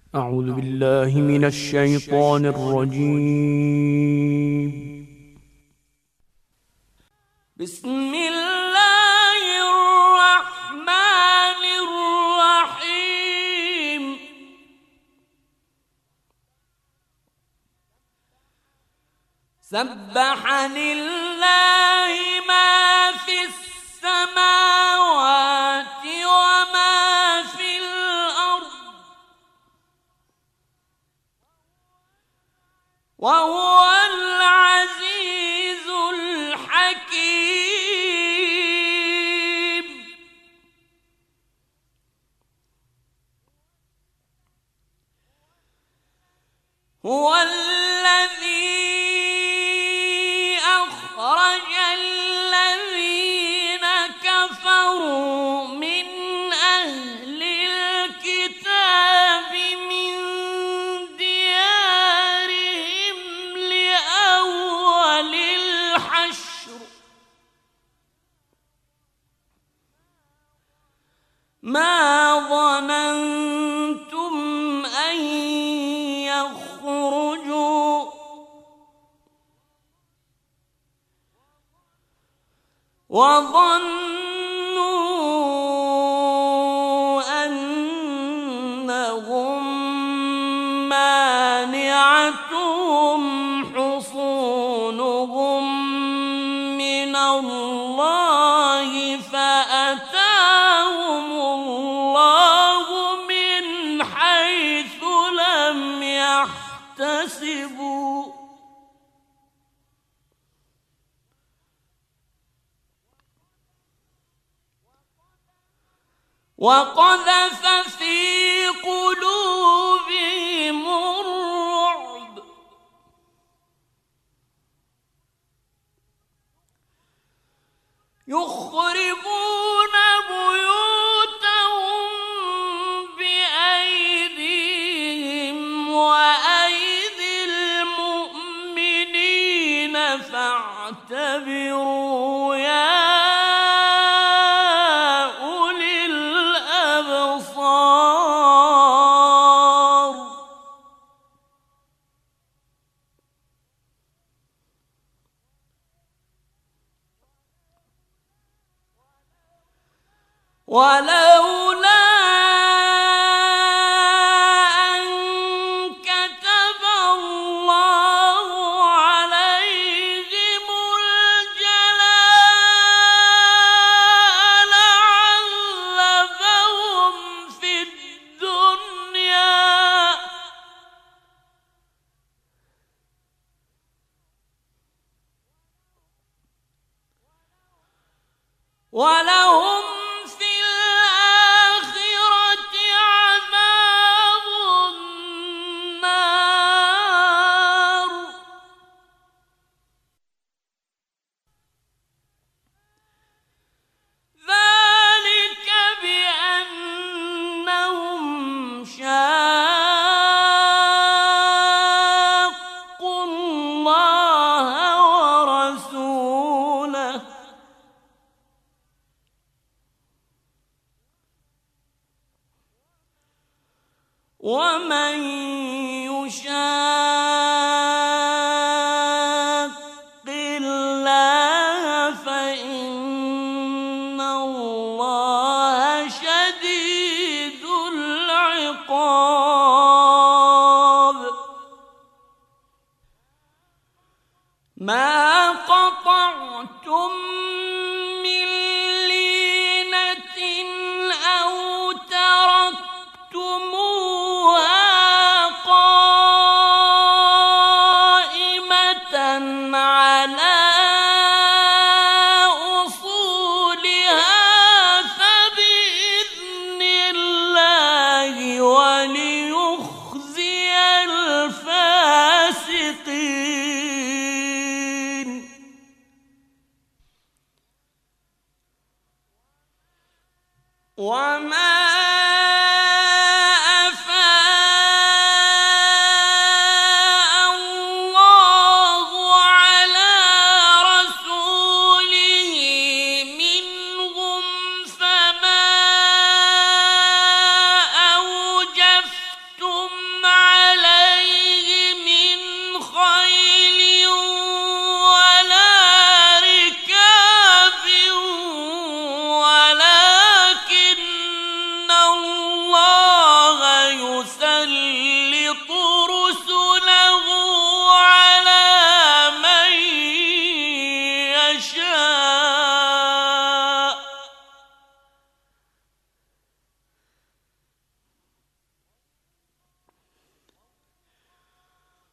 أعوذ بالله من الشيطان الرجيم. بسم الله الرحمن الرحيم. سبح لله ما في السماوات وما في الأرض وهو العزيز الحكيم. هو الذي أخرج الذين كفروا من أهل الكتاب من ديارهم لأول الحشر ما ظننتم أن يخرجوا وظنوا أنهم مانعتهم حصونهم من الله فأتاهم الله من حيث لم يحتسبوا وقذف في قلوبهم الرعب يخربون بيوتهم بأيديهم وأيدي المؤمنين فاعتبروا يا أولي الأبصار. ولولا أن كتب الله عليهم الجلاء لعذبهم في الدنيا ولهم في الآخرة عذاب النار. ذلك بأنهم شاقوا الله ورسوله ومن يشاق الله فإن الله شديد العقاب. ما قطعتم من لينة أو تركتموها قائمة على أصولها فبإذن الله وليخزي الفاسقين.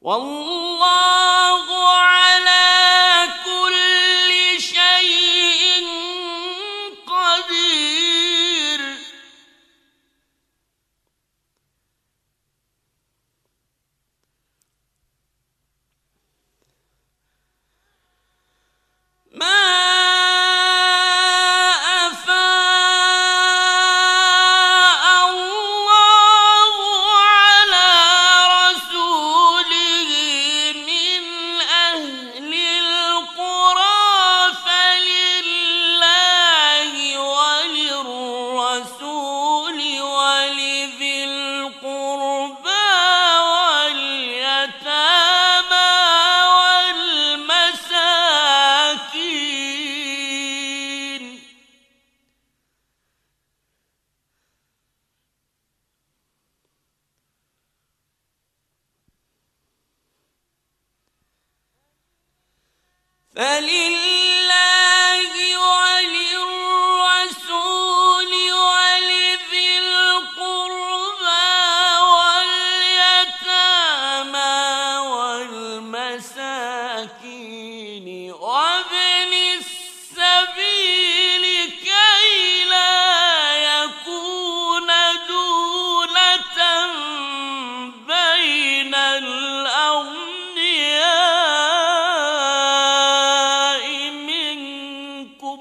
والله على كل شيء قدير. ما فلله وللرسول ولذي القربى واليتامى والمساكين وابن السبيل كي لا يكون دولة بين الأغنياء منكم.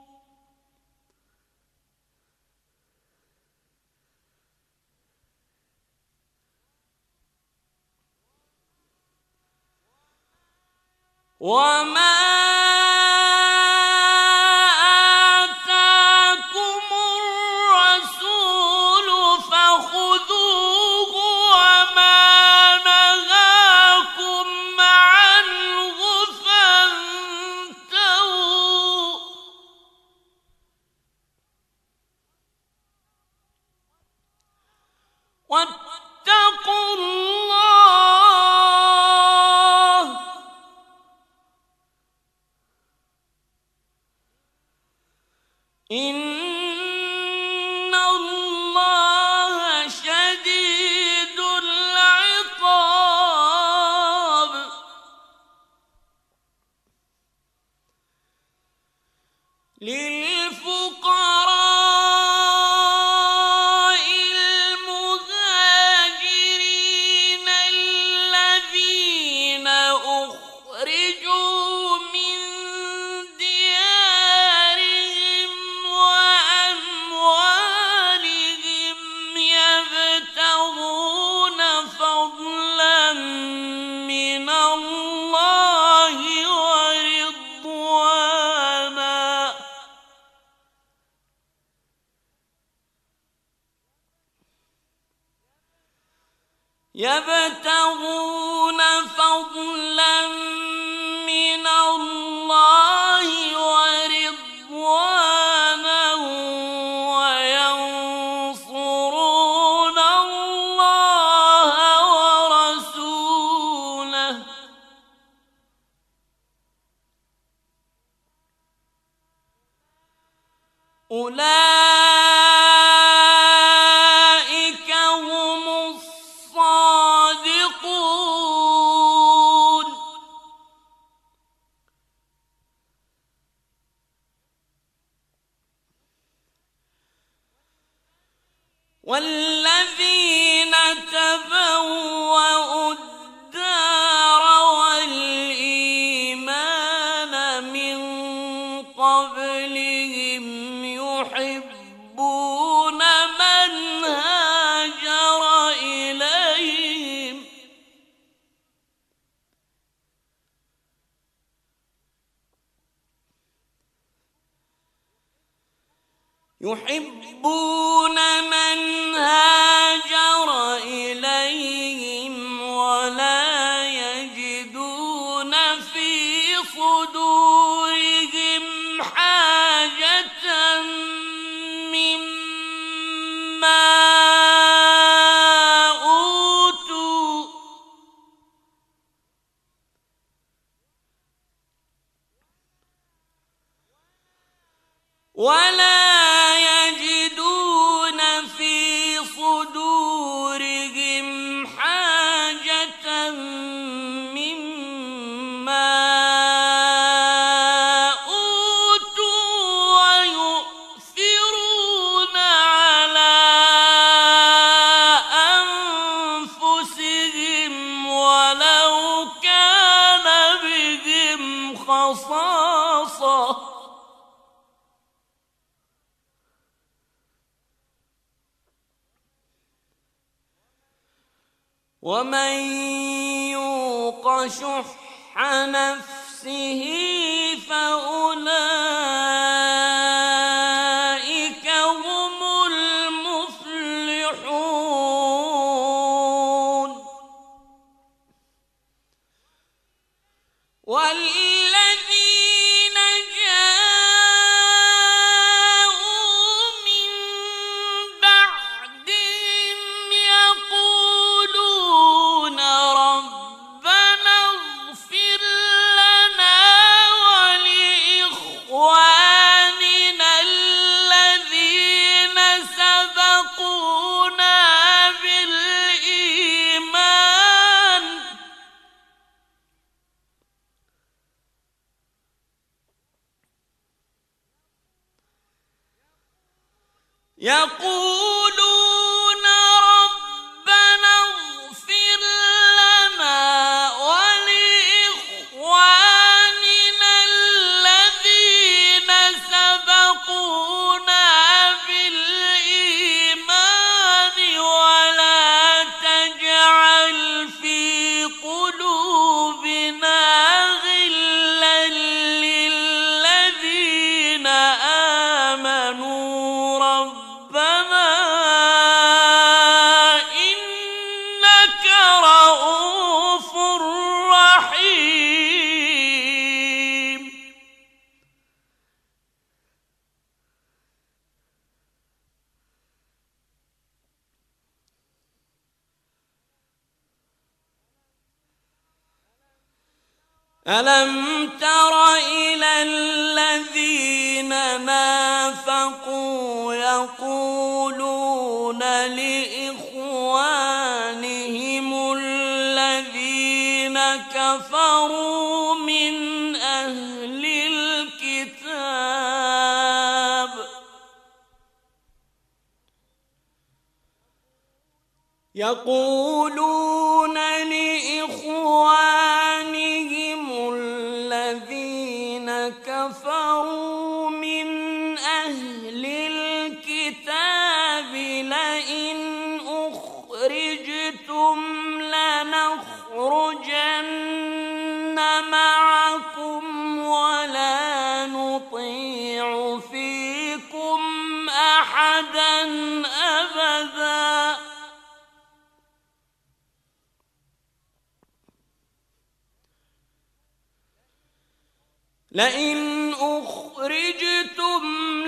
وما آتاكم الرسول فخذوه وما نهاكم عنه فانتهوا. واتقوا الله إن الله شديد العقاب. للفقراء المهاجرين الذين أخرجوا من ديارهم وأموالهم يبتغون فضلا من الله ورضوانا يبتغون فضلا من الله ورضوانا وينصرون الله ورسوله. أولئك هم الصادقون. والذين تبوأوا الدار والإيمان من قبلهم يحبون من هاجر إليهم ولا يجدون في صدورهم حاجة مما أوتوا ولا يجدون في رصاصة ومن يوق شح نفسه فأولئك هم المفلحون والذين جاءوا من بعدهم يقولون ربنا اغفر لنا ولإخواننا الذين سبقونا بالإيمان يقولون ربنا اغفر لنا ولإخواننا الذين سبقونا بالإيمان ولا تجعل في قلوبنا غلا للذين آمنوا ربنا إنك رؤوف رحيم ألم تر إلى الذين نافقوا يقولون لإخوانهم الذين كفروا من أهل الكتاب يقولون لإخوانهم الذين كفروا من أهل الكتاب لئن أخرجتم لنخرجن معكم ولا نطيع فيكم أحدا أبدا لئن أخرجتم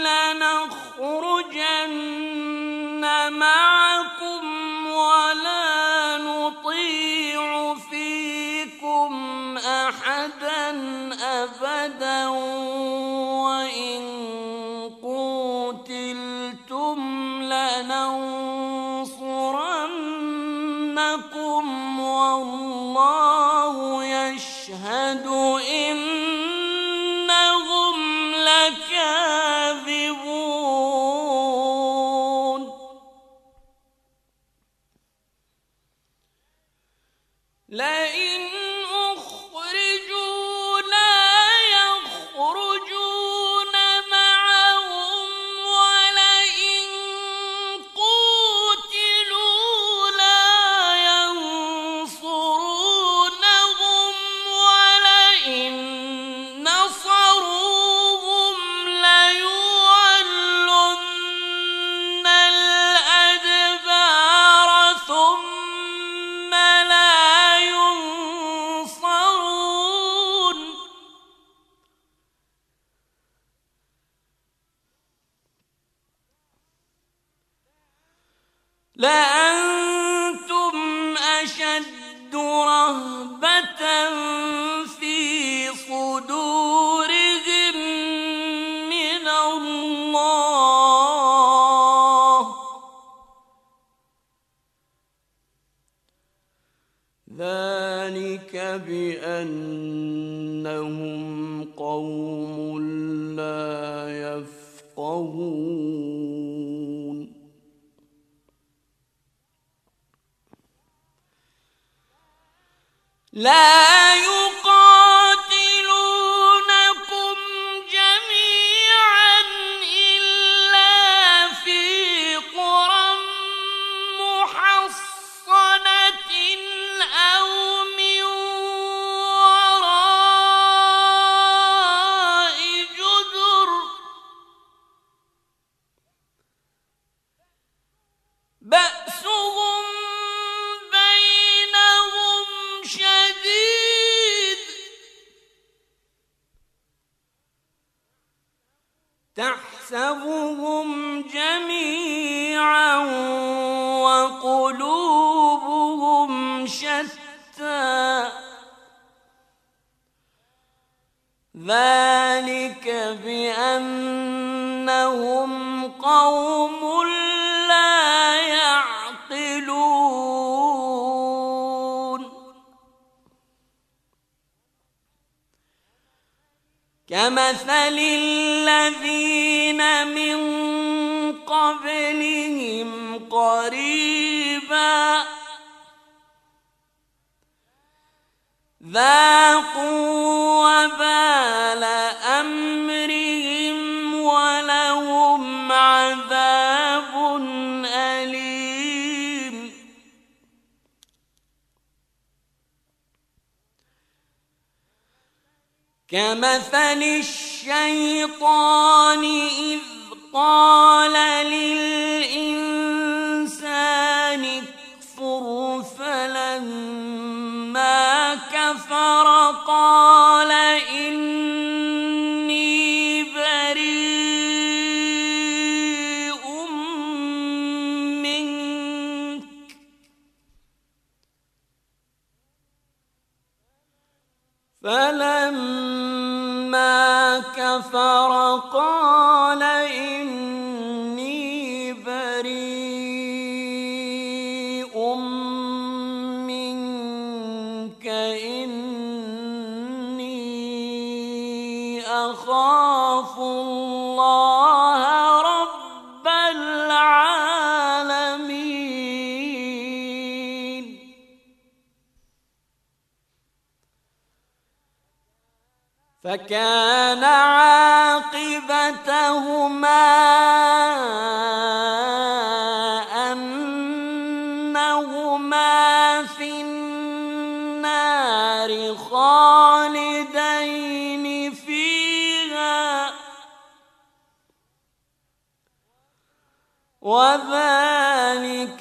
لنخرجن معكم ولا نطيع فيكم أحدا أبدا وإن قوتلتم لننصرنكم والله يشهد إنهم لكاذبون لئن أخرجوا لا يخرجون معهم ولئن قوتلوا لا ينصرونهم ولئن نصروهم ليولن الأدبار ثم لا ينصرون لأنتم أشد رهبة في صدورهم من الله ذلك بأنهم قوم لا يفقهون لا يقاتلونكم ذلك بأنهم قوم لا يعقلون كمثل الذين من قبلهم قريبا ذاقوا وبال أمرهم ولهم عذاب أليم كمثل الشيطان إذ قال للإنسان اكفر فلما كفر قال إني بريء منك فلما كفر قال إني بريء منك إني أخاف الله رب العالمين فكان عاقبتهما أنهما في النار خالدين فيها وذلك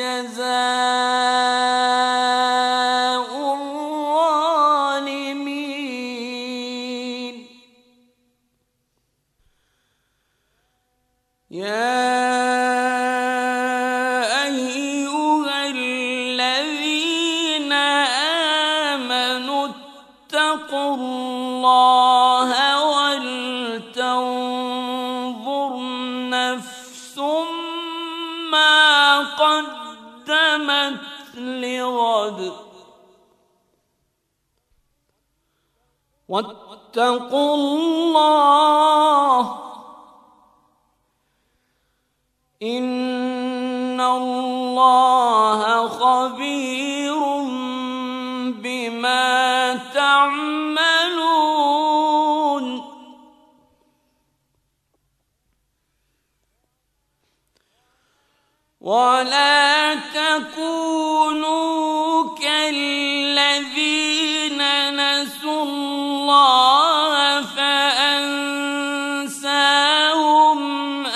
جزاء الظالمين يا أيها الذين آمنوا اتقوا الله ولتنظر نفس ما قدمت لغد واتقوا الله إن الله خبير بما تعملون ولا تكونوا كالذين نسوا الله فأنساهم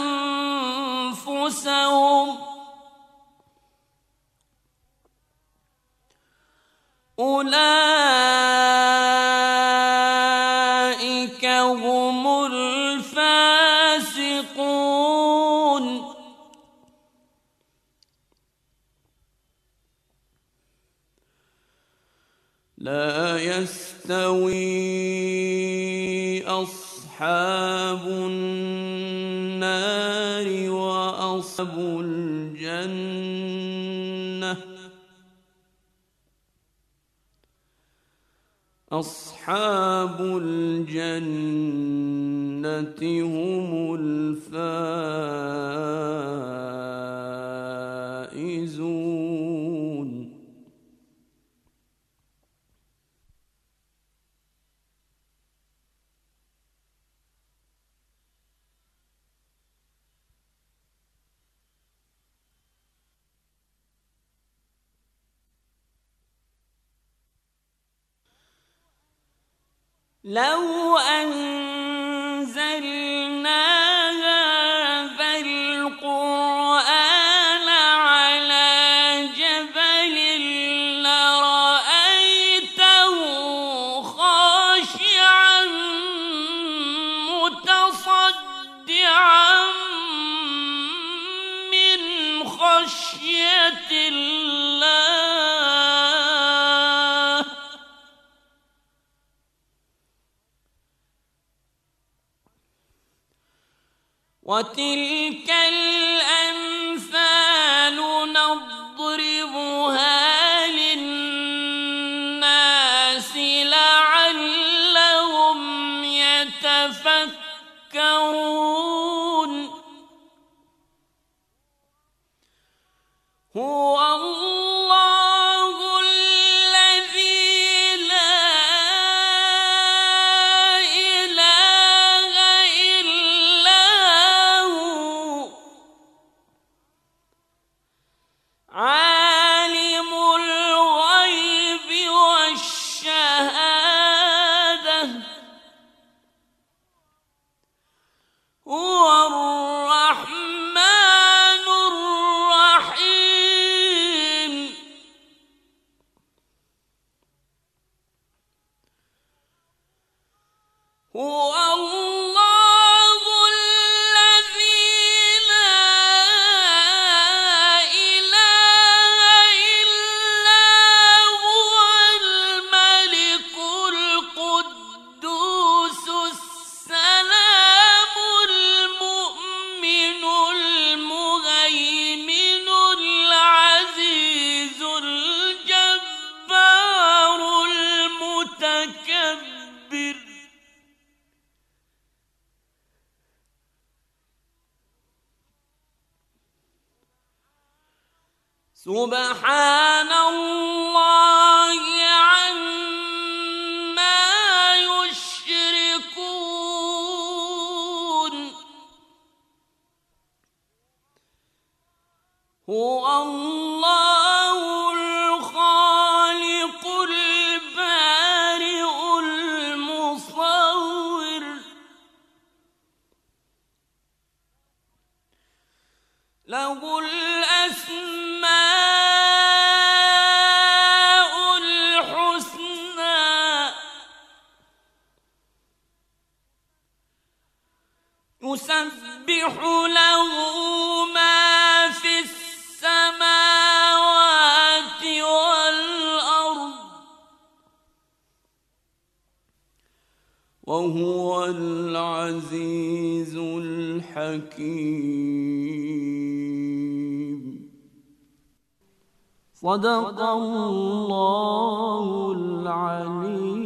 أنفسهم أولئك هم الفاسقون لا يستوي أصحاب النار وأصحاب الجنة أصحاب الجنة هم الفائزون لو أنزلنا هذا القرآن على جبل لرأيته خاشعا متصدعا من خشية الله وتلك الأمثال نضربها للناس لعلهم يتفكرون هو الله الذي لا إله إلا هو عالم الغيب والشهادة هو الرحمن الرحيم هو الله الذي لا إله إلا هو الملك القدوس السلام المؤمن المهيمن العزيز الجبار المتكبر سبحان الله عما يشركون هو الله الخالق البارئ المصور له الأسماء الحسنى يسبح له ما في السماوات والأرض وهو العزيز الحكيم صدق الله العليم